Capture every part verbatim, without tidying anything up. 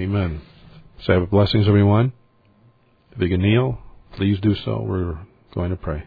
Amen. Sabbath blessings, everyone. If you can kneel, please do so. We're going to pray.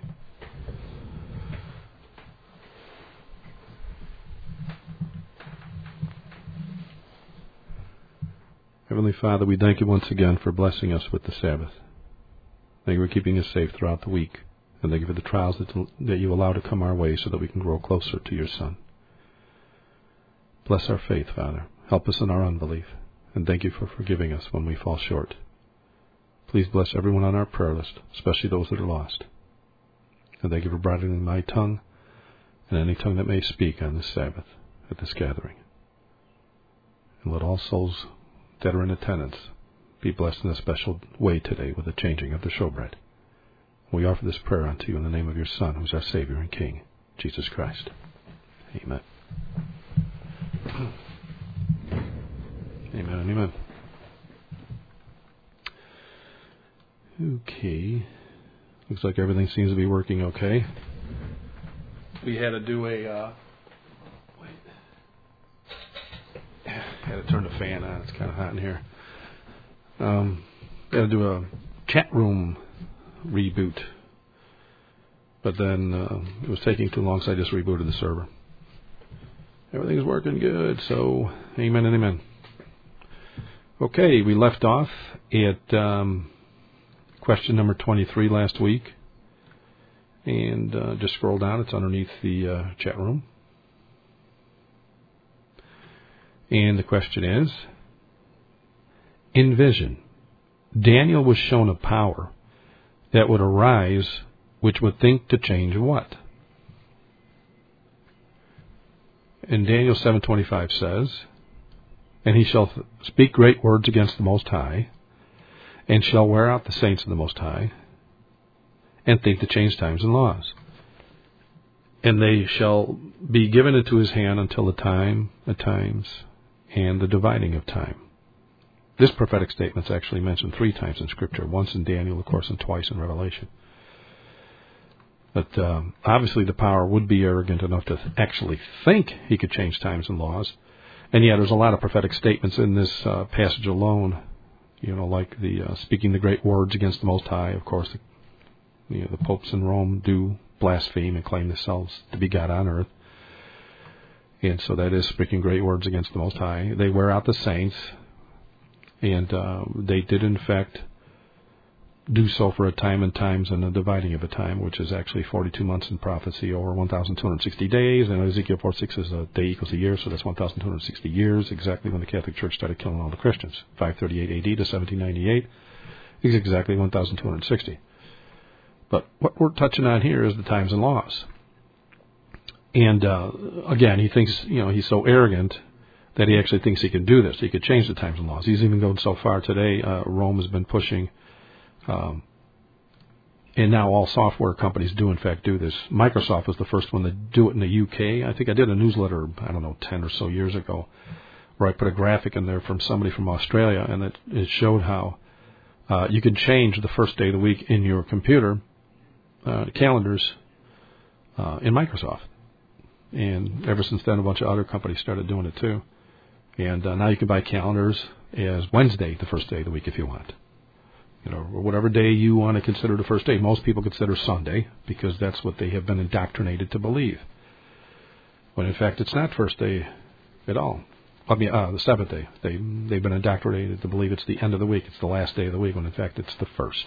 Heavenly Father, we thank you once again for blessing us with the Sabbath. Thank you for keeping us safe throughout the week. And thank you for the trials that, that you allow to come our way so that we can grow closer to your Son. Bless our faith, Father. Help us in our unbelief. And thank you for forgiving us when we fall short. Please bless everyone on our prayer list, especially those that are lost. And thank you for bridling my tongue and any tongue that may speak on this Sabbath at this gathering. And let all souls that are in attendance be blessed in a special way today with the changing of the showbread. We offer this prayer unto you in the name of your Son, who is our Savior and King, Jesus Christ. Amen. Amen and amen. Okay. Looks like everything seems to be working okay. We had to do a... Uh, wait. Had to turn the fan on. It's kind of hot in here. Um, had to do a chat room reboot. But then uh, it was taking too long, so I just rebooted the server. Everything's working good, so amen and amen. Okay, we left off at um, question number twenty-three last week. And uh, just scroll down. It's underneath the uh, chat room. And the question is, in vision, Daniel was shown a power that would arise which would think to change what? And Daniel seven twenty-five says, and he shall speak great words against the Most High, and shall wear out the saints of the Most High, and think to change times and laws. And they shall be given into his hand until the time, the times, and the dividing of time. This prophetic statement is actually mentioned three times in Scripture, once in Daniel, of course, and twice in Revelation. But um, obviously the power would be arrogant enough to actually think he could change times and laws. And yet there's a lot of prophetic statements in this uh, passage alone, you know, like the uh, speaking the great words against the Most High. Of course, the, you know, the popes in Rome do blaspheme and claim themselves to be God on earth. And so that is speaking great words against the Most High. They wear out the saints, and uh, they did, in fact, do so for a time and times and a dividing of a time, which is actually forty-two months in prophecy over one thousand two hundred sixty days. And Ezekiel four six is a day equals a year, so that's one thousand two hundred sixty years, exactly when the Catholic Church started killing all the Christians. five thirty-eight A D to seventeen ninety-eight is exactly one thousand two hundred sixty. But what we're touching on here is the times and laws. And uh, again, he thinks, you know, he's so arrogant that he actually thinks he can do this. He could change the times and laws. He's even going so far today. Uh, Rome has been pushing, um, and now all software companies do, in fact, do this. Microsoft was the first one to do it in the U K. I think I did a newsletter, I don't know, ten or so years ago, where I put a graphic in there from somebody from Australia, and it, it showed how uh, you can change the first day of the week in your computer uh, calendars uh, in Microsoft. And ever since then, a bunch of other companies started doing it too. And uh, now you can buy calendars as Wednesday, the first day of the week, if you want. You know, or whatever day you want to consider the first day. Most people consider Sunday because that's what they have been indoctrinated to believe. When in fact, it's not first day at all. I mean, uh, the seventh day. They, they've been indoctrinated to believe it's the end of the week. It's the last day of the week, when in fact it's the first.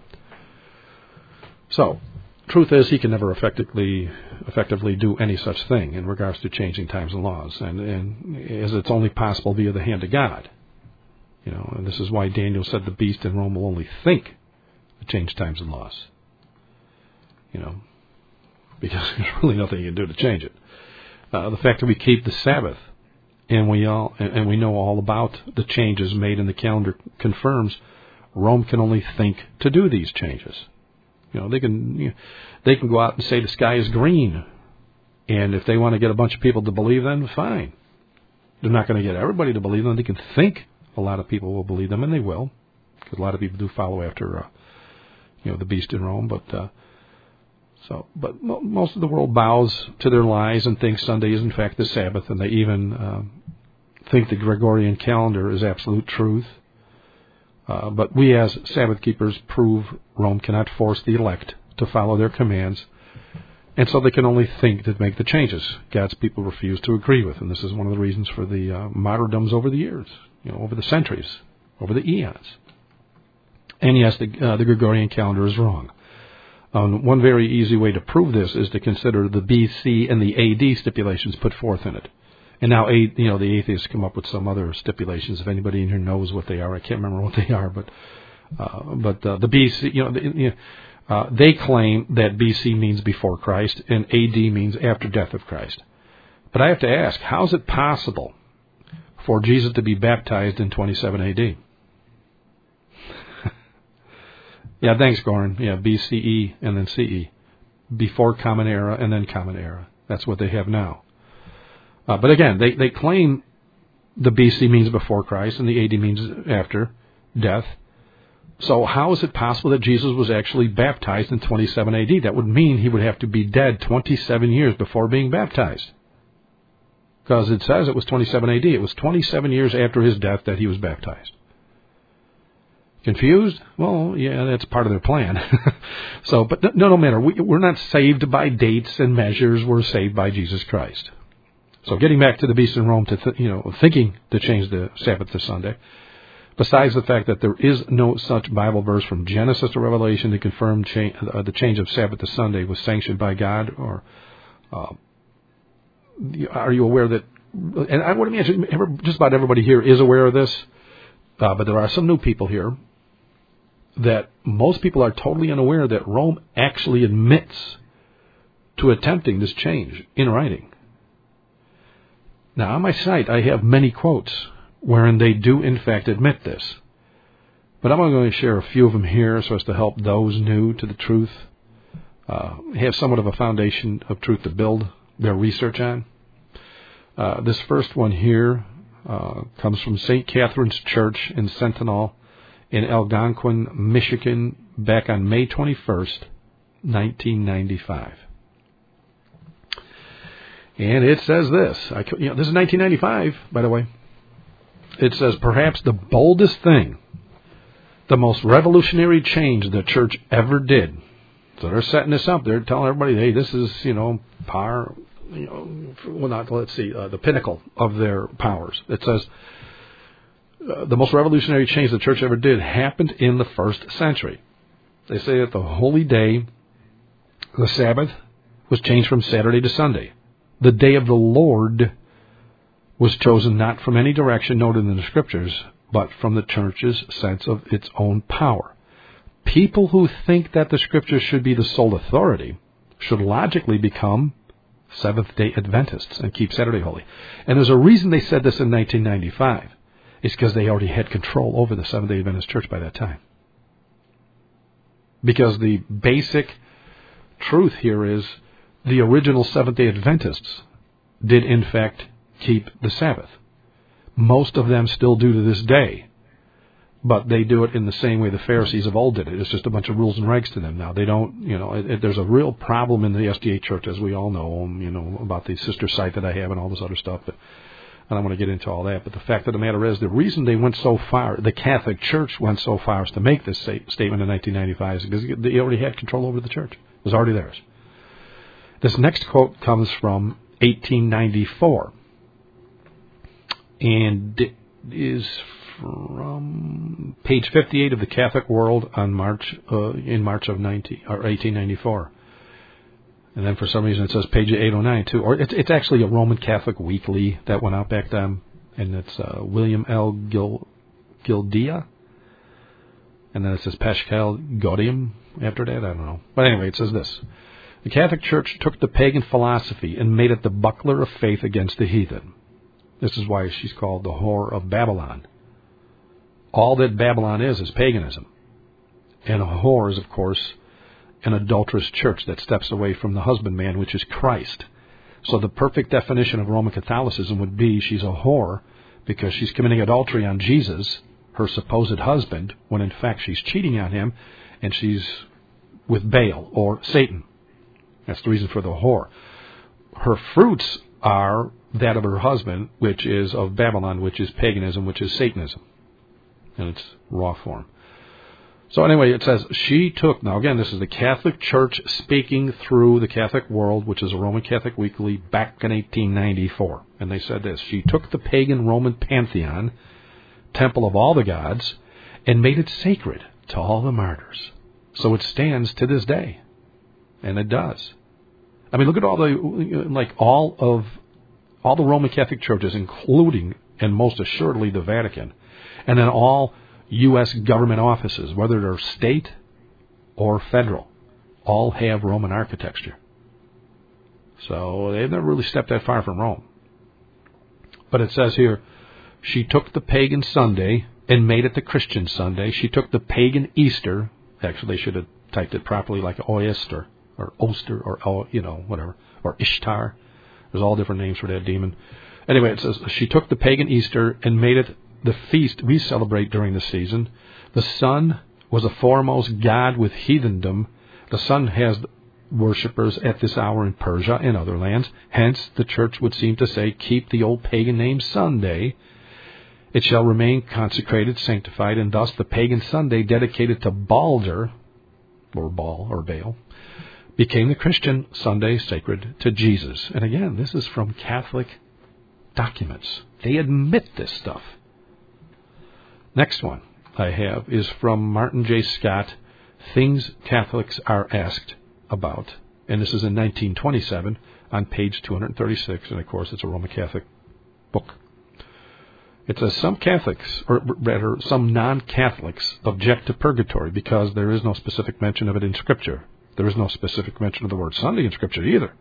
So, truth is, he can never effectively effectively do any such thing in regards to changing times and laws, and, and as it's only possible via the hand of God. You know, and this is why Daniel said the beast in Rome will only think to change times and laws. You know, because there's really nothing you can do to change it. Uh, the fact that we keep the Sabbath, and we all and, and we know all about the changes made in the calendar, confirms Rome can only think to do these changes. You know, they can you know, they can go out and say the sky is green, and if they want to get a bunch of people to believe them, fine. They're not going to get everybody to believe them. They can think a lot of people will believe them, and they will, because a lot of people do follow after, uh, you know, the beast in Rome. But uh, so, but mo- most of the world bows to their lies and thinks Sunday is in fact the Sabbath, and they even uh, think the Gregorian calendar is absolute truth. Uh, but we as Sabbath keepers prove Rome cannot force the elect to follow their commands, and so they can only think to make the changes God's people refuse to agree with. And this is one of the reasons for the uh, martyrdoms over the years, you know, over the centuries, over the eons. And yes, the, uh, the Gregorian calendar is wrong. Um, one very easy way to prove this is to consider the B C and the A D stipulations put forth in it. And now, you know, the atheists come up with some other stipulations. If anybody in here knows what they are, I can't remember what they are, but uh, but uh, the B C, you know, the, you know uh, they claim that B C means before Christ and A D means after death of Christ. But I have to ask, how is it possible for Jesus to be baptized in twenty-seven A D? Yeah, thanks, Goran. Yeah, B C E and then C E. Before Common Era and then Common Era. That's what they have now. Uh, but again, they, they claim the B C means before Christ and the A D means after death. So how is it possible that Jesus was actually baptized in twenty-seven A D? That would mean he would have to be dead twenty-seven years before being baptized. Because it says it was twenty-seven A D. It was twenty-seven years after his death that he was baptized. Confused? Well, yeah, that's part of their plan. So, but no, no matter. We, we're not saved by dates and measures. We're saved by Jesus Christ. So, getting back to the beast in Rome, to th- you know, thinking to change the Sabbath to Sunday. Besides the fact that there is no such Bible verse from Genesis to Revelation to confirm cha- uh, the change of Sabbath to Sunday was sanctioned by God, or uh, are you aware that? And I would imagine just about everybody here is aware of this, uh, but there are some new people here. That most people are totally unaware that Rome actually admits to attempting this change in writing. Now, on my site, I have many quotes wherein they do, in fact, admit this. But I'm going to share a few of them here so as to help those new to the truth uh, have somewhat of a foundation of truth to build their research on. Uh, this first one here uh, comes from Saint Catherine's Church in Sentinel, in Algonquin, Michigan, back on May twenty-first, nineteen ninety-five. And it says this. I, you know, this is nineteen ninety-five, by the way. It says, perhaps the boldest thing, the most revolutionary change the church ever did. So they're setting this up. They're telling everybody, hey, this is, you know, power, you know, well, not, let's see, uh, the pinnacle of their powers. It says, Uh, the most revolutionary change the church ever did happened in the first century. They say that the holy day, the Sabbath, was changed from Saturday to Sunday. The day of the Lord was chosen not from any direction noted in the Scriptures, but from the church's sense of its own power. People who think that the Scriptures should be the sole authority should logically become Seventh-day Adventists and keep Saturday holy. And there's a reason they said this in nineteen ninety-five. It's because they already had control over the Seventh-day Adventist Church by that time. Because the basic truth here is the original Seventh-day Adventists did, in fact, keep the Sabbath. Most of them still do to this day. But they do it in the same way the Pharisees of old did it. It's just a bunch of rules and regs to them now. They don't, you know, it, it, there's a real problem in the S D A Church, as we all know, um, you know, about the sister site that I have and all this other stuff. But I don't want to get into all that, but the fact of the matter is, the reason they went so far, the Catholic Church went so far as to make this statement in nineteen ninety-five is because they already had control over the church. It was already theirs. This next quote comes from eighteen ninety-four, and it is from page fifty-eight of the Catholic World on March uh, in March of ninety or eighteen ninety-four. And then for some reason it says page eight oh nine too. Or it's, it's actually a Roman Catholic weekly that went out back then. And it's uh, William L. Gil, Gildia. And then it says Pascal Gaudium after that. I don't know. But anyway, it says this. The Catholic Church took the pagan philosophy and made it the buckler of faith against the heathen. This is why she's called the whore of Babylon. All that Babylon is is paganism. And a whore is, of course, an adulterous church that steps away from the husbandman, which is Christ. So the perfect definition of Roman Catholicism would be she's a whore because she's committing adultery on Jesus, her supposed husband, when in fact she's cheating on him, and she's with Baal or Satan. That's the reason for the whore. Her fruits are that of her husband, which is of Babylon, which is paganism, which is Satanism in its raw form. So anyway, it says she took, now again, this is the Catholic Church speaking through the Catholic World, which is a Roman Catholic Weekly, back in eighteen ninety-four. And they said this: she took the pagan Roman pantheon, temple of all the gods, and made it sacred to all the martyrs. So it stands to this day. And it does. I mean, look at all the, like all of, all the Roman Catholic churches, including, and most assuredly, the Vatican. And then all U S government offices, whether they're state or federal, all have Roman architecture. So they've never really stepped that far from Rome. But it says here, she took the pagan Sunday and made it the Christian Sunday. She took the pagan Easter. Actually, they should have typed it properly, like Oyster or Oster or, you know, whatever, or Ishtar. There's all different names for that demon. Anyway, it says she took the pagan Easter and made it the feast we celebrate during the season. The sun was a foremost god with heathendom. The sun has worshippers at this hour in Persia and other lands. Hence, the church would seem to say, keep the old pagan name Sunday. It shall remain consecrated, sanctified, and thus the pagan Sunday dedicated to Balder, or Baal, or Baal, became the Christian Sunday sacred to Jesus. And again, this is from Catholic documents. They admit this stuff. Next one I have is from Martin J. Scott, Things Catholics Are Asked About. And this is in nineteen twenty-seven on page two hundred thirty-six. And, of course, it's a Roman Catholic book. It says some Catholics, or rather some non-Catholics, object to purgatory because there is no specific mention of it in Scripture. There is no specific mention of the word Sunday in Scripture either.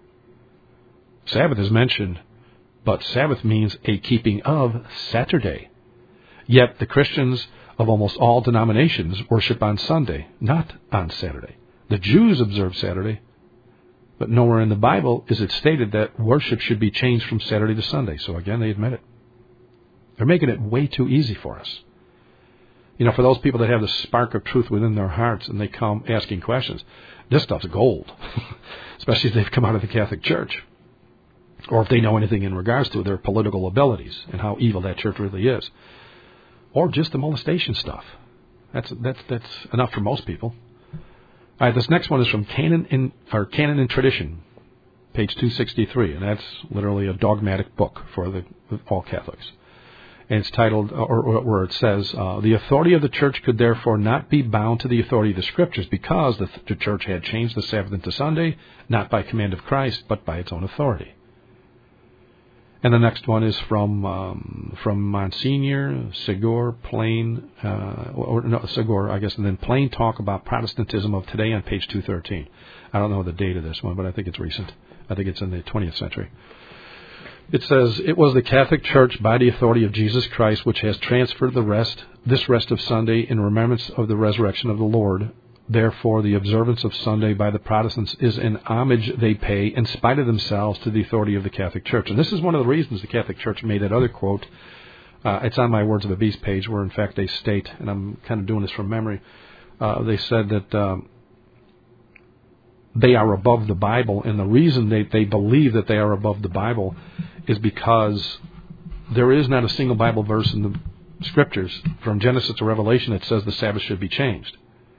Sabbath is mentioned, but Sabbath means a keeping of Saturday. Yet the Christians of almost all denominations worship on Sunday, not on Saturday. The Jews observe Saturday, but nowhere in the Bible is it stated that worship should be changed from Saturday to Sunday. So again, they admit it. They're making it way too easy for us. You know, for those people that have the spark of truth within their hearts and they come asking questions, this stuff's gold, especially if they've come out of the Catholic Church, or if they know anything in regards to their political abilities and how evil that church really is. Or just the molestation stuff. That's that's that's enough for most people. All right, this next one is from Canon in or Canon and Tradition, page two sixty-three, and that's literally a dogmatic book for the all Catholics. And it's titled, or, or where it says, uh, the authority of the church could therefore not be bound to the authority of the Scriptures because the, the church had changed the Sabbath into Sunday, not by command of Christ, but by its own authority. And the next one is from um, from Monsignor Segor, plain, uh, or no, Segor, I guess, and then Plain Talk About Protestantism of Today on page two thirteen. I don't know the date of this one, but I think it's recent. I think it's in the twentieth century. It says, it was the Catholic Church by the authority of Jesus Christ which has transferred the rest, this rest of Sunday in remembrance of the resurrection of the Lord. Therefore, the observance of Sunday by the Protestants is an homage they pay, in spite of themselves, to the authority of the Catholic Church. And this is one of the reasons the Catholic Church made that other quote. Uh, it's on my Words of the Beast page, where in fact they state, and I'm kind of doing this from memory, uh, they said that um, they are above the Bible, and the reason they, they believe that they are above the Bible is because there is not a single Bible verse in the Scriptures, from Genesis to Revelation, that says the Sabbath should be changed.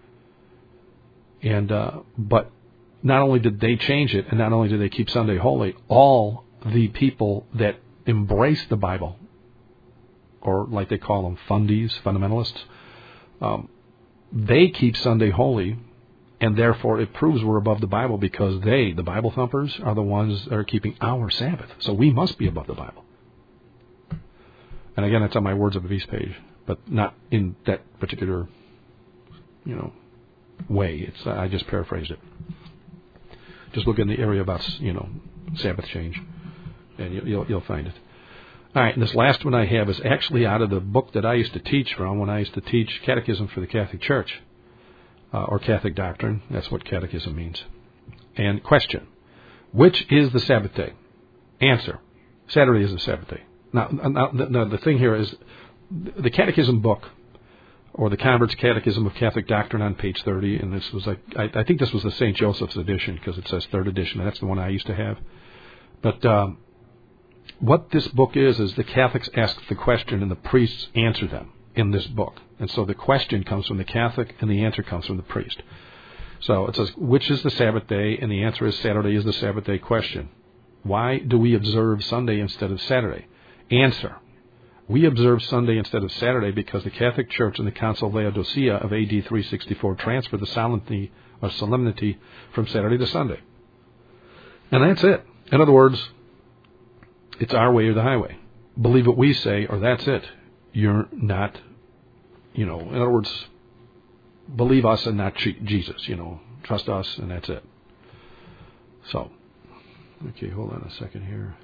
And uh, but not only did they change it, and not only did they keep Sunday holy, all the people that embrace the Bible, or like they call them, fundies, fundamentalists, um, they keep Sunday holy, and therefore it proves we're above the Bible because they, the Bible thumpers, are the ones that are keeping our Sabbath. So we must be above the Bible. And again, that's on my Words of the Beast page, but not in that particular, you know, way. It's uh, I just paraphrased it. Just look in the area about, you know, Sabbath change, and you, you'll you'll find it. All right, and this last one I have is actually out of the book that I used to teach from when I used to teach Catechism for the Catholic Church, uh, or Catholic Doctrine. That's what Catechism means. And question: which is the Sabbath day? Answer: Saturday is the Sabbath day. Now, now the, now the thing here is the Catechism book, or the Convert's Catechism of Catholic Doctrine on page thirty, and this was like, I, I think this was the Saint Joseph's edition because it says third edition, and that's the one I used to have. But um, what this book is, is the Catholics ask the question and the priests answer them in this book. And so the question comes from the Catholic and the answer comes from the priest. So it says, which is the Sabbath day? And the answer is Saturday is the Sabbath day question. Why do we observe Sunday instead of Saturday? Answer. We observe Sunday instead of Saturday because the Catholic Church in the Council of Laodicea of A D three sixty-four transferred the solemnity or solemnity from Saturday to Sunday. And that's it. In other words, it's our way or the highway. Believe what we say or that's it. You're not, you know, in other words, believe us and not Jesus, you know, trust us and that's it. So, okay, hold on a second here.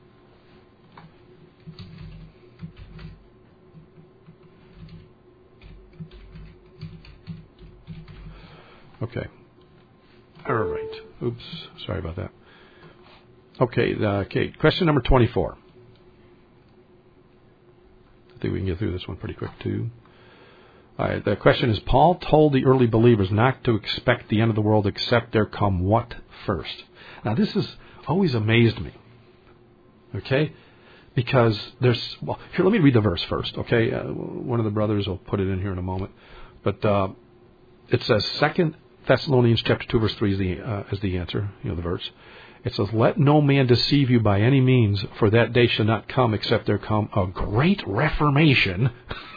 Okay. All right. Oops. Sorry about that. Okay. Uh, okay. Question number twenty-four. I think we can get through this one pretty quick, too. All right. The question is, Paul told the early believers not to expect the end of the world except there come what first? Now, this has always amazed me. Okay? Because there's... Well, here, let me read the verse first, okay? Uh, one of the brothers will put it in here in a moment. But uh, it says, Second Thessalonians chapter two, verse three is the, uh, is the answer, you know, the verse. It says, let no man deceive you by any means, for that day shall not come except there come a great reformation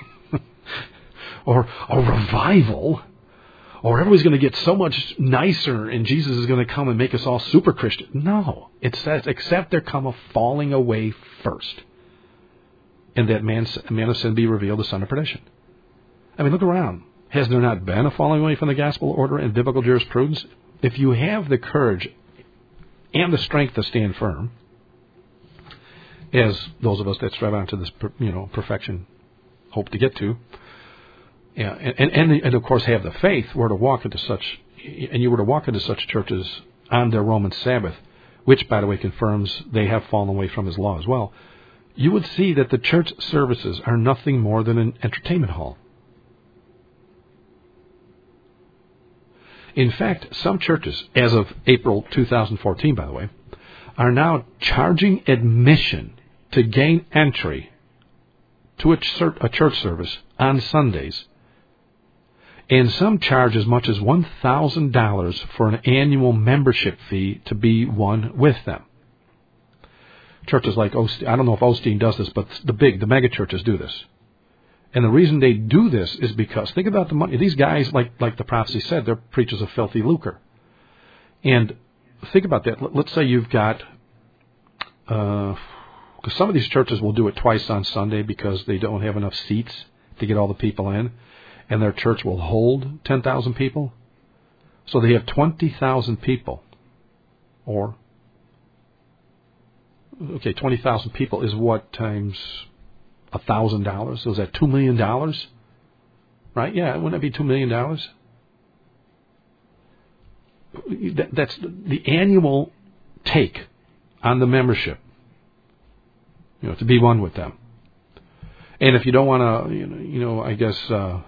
or a revival, or everybody's going to get so much nicer and Jesus is going to come and make us all super Christian. No, it says, except there come a falling away first, and that man, man of sin be revealed, the son of perdition. I mean, look around. Has there not been a falling away from the gospel order and biblical jurisprudence? If you have the courage and the strength to stand firm, as those of us that strive on to this, you know, perfection hope to get to, yeah, and, and, and of course have the faith, were to walk into such, and you were to walk into such churches on their Roman Sabbath, which, by the way, confirms they have fallen away from his law as well, you would see that the church services are nothing more than an entertainment hall. In fact, some churches, as of April two thousand fourteen, by the way, are now charging admission to gain entry to a church service on Sundays. And some charge as much as one thousand dollars for an annual membership fee to be one with them. Churches like Osteen, I don't know if Osteen does this, but the big, the mega churches do this. And the reason they do this is because, think about the money. These guys, like like the prophecy said, they're preachers of filthy lucre. And think about that. Let's say you've got, because uh, some of these churches will do it twice on Sunday because they don't have enough seats to get all the people in. And their church will hold ten thousand people. So they have twenty thousand people. Or, okay, twenty thousand people is what times one thousand dollars? So is that two million dollars? Right? Yeah, wouldn't that be two million dollars? That, that's the annual take on the membership, you know, to be one with them. And if you don't want to, you know, you know, I guess, uh,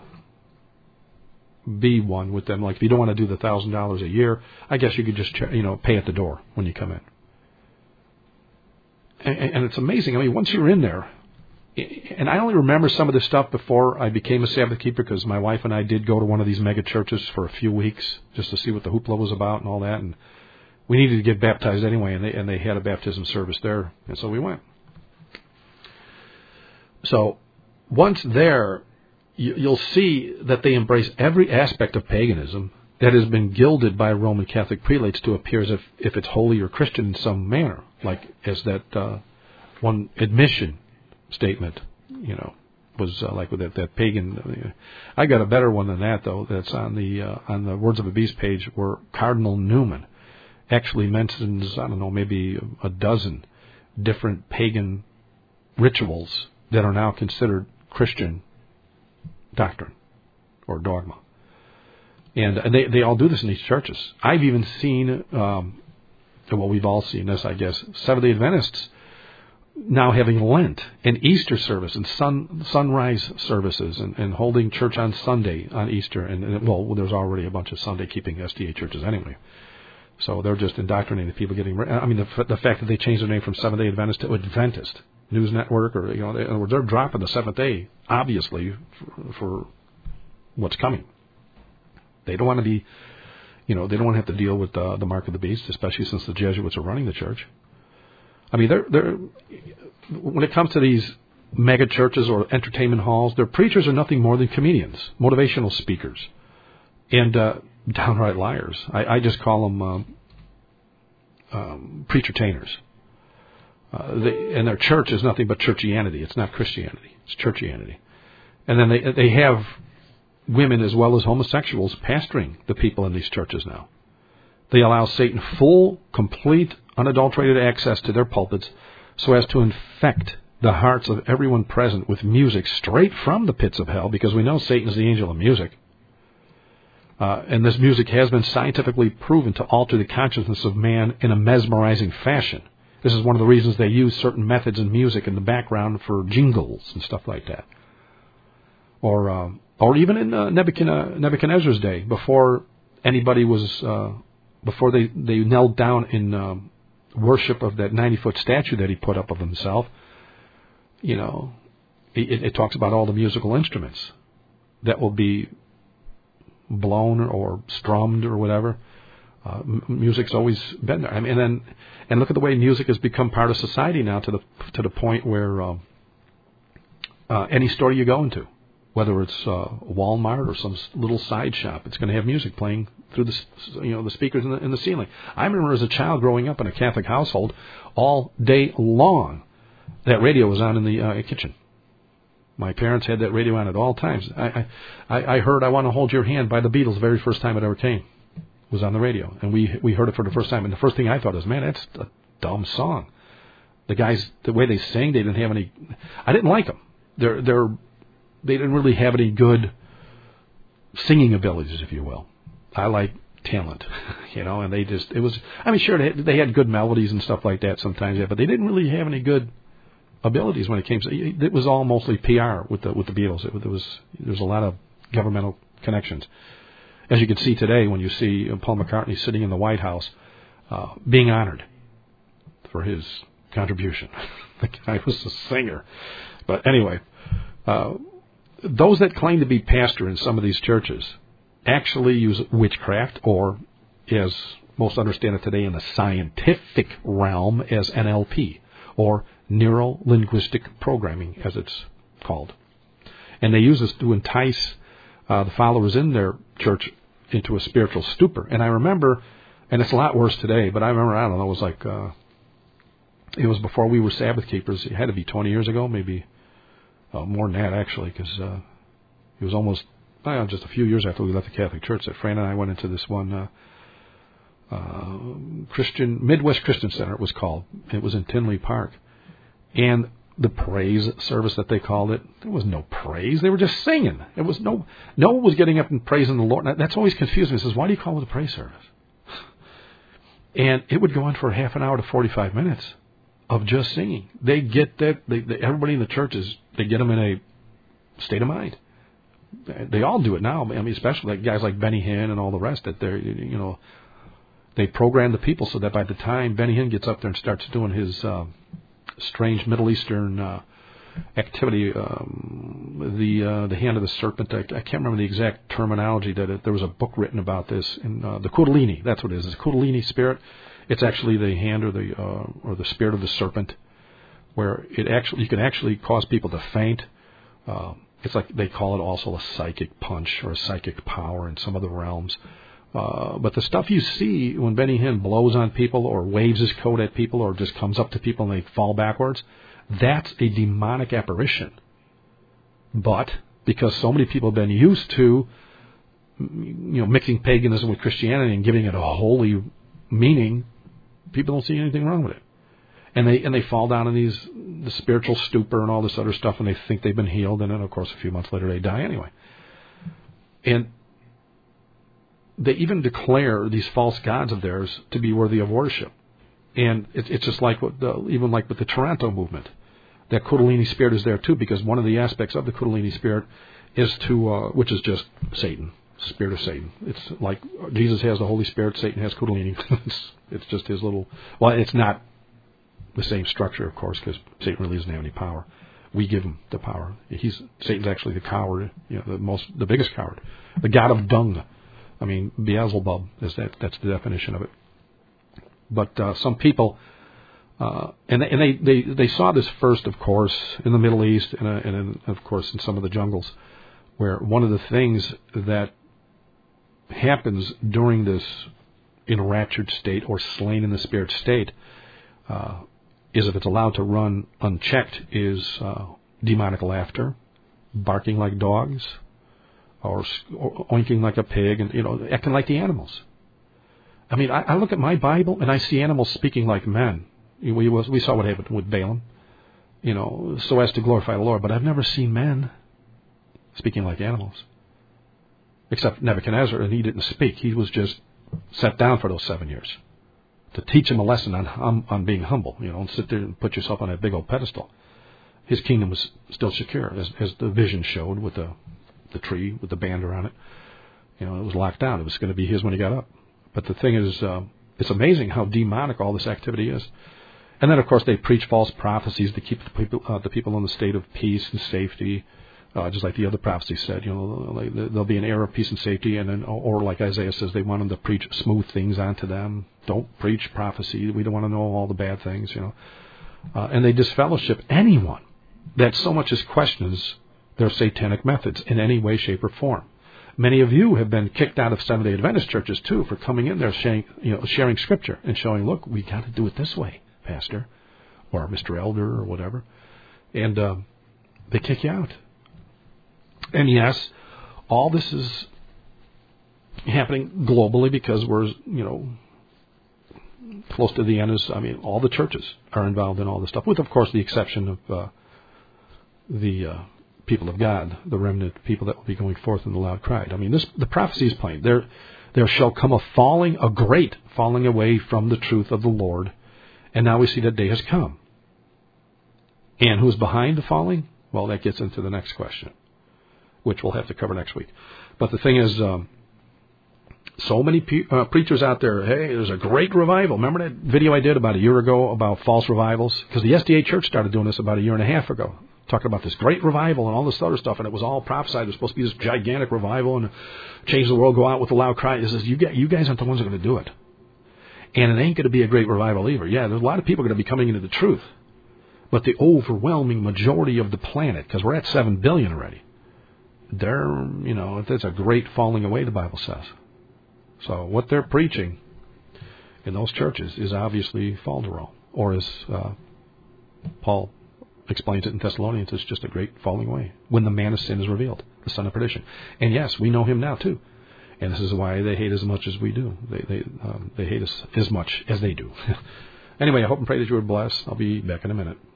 be one with them, like if you don't want to do the one thousand dollars a year, I guess you could just, you know, pay at the door when you come in. And, and it's amazing. I mean, once you're in there, and I only remember some of this stuff before I became a Sabbath keeper because my wife and I did go to one of these mega churches for a few weeks just to see what the hoopla was about and all that. And we needed to get baptized anyway, and they, and they had a baptism service there. And so we went. So once there, you, you'll see that they embrace every aspect of paganism that has been gilded by Roman Catholic prelates to appear as if, if it's holy or Christian in some manner, like as that uh, one admission statement, you know, was uh, like with that, that pagan. Uh, I got a better one than that, though. That's on the uh, on the Words of a Beast page, where Cardinal Newman actually mentions, I don't know, maybe a dozen different pagan rituals that are now considered Christian doctrine or dogma, and, and they they all do this in these churches. I've even seen, um, well, we've all seen this, I guess, Seventh-day Adventists now having Lent and Easter service and sun, sunrise services and, and holding church on Sunday on Easter. And, and well, there's already a bunch of Sunday-keeping S D A churches anyway. So they're just indoctrinating people. Getting, I mean, the, the fact that they changed their name from Seventh Day Adventist to Adventist News Network, or you know, in other words, they're dropping the Seventh Day obviously for, for what's coming. They don't want to be, you know, they don't want to have to deal with uh, the mark of the beast, especially since the Jesuits are running the church. I mean, they're they're when it comes to these mega churches or entertainment halls, their preachers are nothing more than comedians, motivational speakers, and uh, downright liars. I, I just call them um, um, preacher-tainers. Uh, they, and their church is nothing but churchianity. It's not Christianity. It's churchianity. And then they they have women as well as homosexuals pastoring the people in these churches now. They allow Satan full, complete, unadulterated access to their pulpits so as to infect the hearts of everyone present with music straight from the pits of hell, because we know Satan's the angel of music. Uh, and this music has been scientifically proven to alter the consciousness of man in a mesmerizing fashion. This is one of the reasons they use certain methods in music in the background for jingles and stuff like that. Or uh, or even in uh, Nebuchadnezzar, Nebuchadnezzar's day, before anybody was, uh, before they, they knelt down in um, worship of that ninety-foot statue that he put up of himself, you know, it, it talks about all the musical instruments that will be blown or strummed or whatever. Uh, m- music's always been there. I mean, and then, and look at the way music has become part of society now, to the to the point where um, uh, any store you go into, whether it's uh, Walmart or some little side shop, it's going to have music playing through the you know the speakers in the, in the ceiling. I remember as a child growing up in a Catholic household, all day long, that radio was on in the uh, kitchen. My parents had that radio on at all times. I I, I heard "I Want to Hold Your Hand" by the Beatles the very first time it ever came. It was on the radio, and we we heard it for the first time. And the first thing I thought is, man, that's a dumb song. The guys, the way they sang, they didn't have any. I didn't like them. They're they're they didn't really have any good singing abilities, if you will. I like talent, you know, and they just it was. I mean, sure, they had, they had good melodies and stuff like that sometimes, yeah, but they didn't really have any good abilities when it came to. It was all mostly P R with the with the Beatles. It, it was there was a lot of governmental connections. As you can see today, when you see Paul McCartney sitting in the White House, uh, being honored for his contribution. The guy was a singer. But anyway, uh, those that claim to be pastor in some of these churches actually use witchcraft, or, as most understand it today in the scientific realm, as N L P, or neuro-linguistic programming, as it's called. And they use this to entice uh, the followers in their church into a spiritual stupor. And I remember, and it's a lot worse today, but I remember, I don't know, it was like, uh, it was before we were Sabbath keepers. It had to be twenty years ago, maybe uh, more than that, actually, because uh, it was almost, I don't know, just a few years after we left the Catholic Church that Fran and I went into this one uh, uh, Christian, Midwest Christian Center, it was called. It was in Tinley Park. And the praise service that they called it, there was no praise. They were just singing. It was no, no one was getting up and praising the Lord. That's always confusing. It says, why do you call it a praise service? And it would go on for half an hour to forty-five minutes of just singing. They get that. They, they, everybody in the churches, they get them in a state of mind. They all do it now. I mean, especially like guys like Benny Hinn and all the rest. That they're, you know, they program the people so that by the time Benny Hinn gets up there and starts doing his Uh, strange Middle Eastern uh, activity, um, the uh, the hand of the serpent. I, I can't remember the exact terminology. That it, there was a book written about this in uh, the Kundalini. That's what it is. It's Kundalini spirit. It's actually the hand or the uh, or the spirit of the serpent, where it actually you can actually cause people to faint. Uh, it's like they call it also a psychic punch or a psychic power in some other realms. Uh, but the stuff you see when Benny Hinn blows on people or waves his coat at people or just comes up to people and they fall backwards, that's a demonic apparition. But because so many people have been used to, you know, mixing paganism with Christianity and giving it a holy meaning, people don't see anything wrong with it. And they and they fall down in these the spiritual stupor and all this other stuff, and they think they've been healed, and then of course a few months later they die anyway. And they even declare these false gods of theirs to be worthy of worship. And it, it's just like what the, even like with the Toronto movement. That Kundalini spirit is there too, because one of the aspects of the Kundalini spirit is to, uh, which is just Satan. spirit of Satan. It's like Jesus has the Holy Spirit, Satan has Kundalini. it's, it's just his little, well, it's not the same structure, of course, because Satan really doesn't have any power. We give him the power. He's Satan's actually the coward, you know, the most, the biggest coward, the god of dung. I mean, Beelzebub is that. That's the definition of it. But uh, some people, uh, and and they, they, they saw this first, of course, in the Middle East, and, uh, and in, of course in some of the jungles, where one of the things that happens during this enraptured state or slain in the spirit state uh, is, if it's allowed to run unchecked, is uh, demonic laughter, barking like dogs, or, or oinking like a pig, and you know, acting like the animals. I mean, I, I look at my Bible and I see animals speaking like men. We, we saw what happened with Balaam, you know, so as to glorify the Lord. But I've never seen men speaking like animals, except Nebuchadnezzar, and he didn't speak. He was just set down for those seven years to teach him a lesson on on, on being humble. You know, and sit there and put yourself on a big old pedestal. His kingdom was still secure, as, as the vision showed with the the tree with the band around it. You know, it was locked down. It was going to be his when he got up. But the thing is, uh, it's amazing how demonic all this activity is. And then, of course, they preach false prophecies to keep the people, uh, the people in the state of peace and safety, uh, just like the other prophecy said. You know, like, there'll be an era of peace and safety, and then, or like Isaiah says, they want them to preach smooth things onto them. Don't preach prophecy. We don't want to know all the bad things. You know, uh, and they disfellowship anyone that so much as questions their satanic methods in any way, shape, or form. Many of you have been kicked out of Seventh-day Adventist churches, too, for coming in there sharing, you know, sharing Scripture and showing, look, we got to do it this way, Pastor, or Mister Elder, or whatever. And uh, they kick you out. And yes, all this is happening globally because we're, you know, close to the end. Is, I mean, all the churches are involved in all this stuff, with, of course, the exception of uh, the... Uh, people of God, the remnant people that will be going forth in the loud cry. I mean, this the prophecy is plain. There, there shall come a falling, a great falling away from the truth of the Lord. And now we see that day has come. And who's behind the falling? Well, that gets into the next question, which we'll have to cover next week. But the thing is, um, so many pe- uh, preachers out there, hey, there's a great revival. Remember that video I did about a year ago about false revivals? Because the S D A Church started doing this about a year and a half ago, talking about this great revival and all this other stuff, and it was all prophesied. It was supposed to be this gigantic revival and change the world, go out with a loud cry. It says, you, get, you guys aren't the ones that are going to do it. And it ain't going to be a great revival either. Yeah, there's a lot of people going to be coming into the truth. But the overwhelming majority of the planet, because we're at seven billion already, they're, you know, there's a great falling away, the Bible says. So what they're preaching in those churches is obviously falderall, or as uh, Paul explains it in Thessalonians, it's just a great falling away when the man of sin is revealed, the son of perdition. And yes, we know him now too, and this is why they hate as much as we do. They they um, they hate us as much as they do. Anyway, I hope and pray that you were blessed. I'll be back in a minute.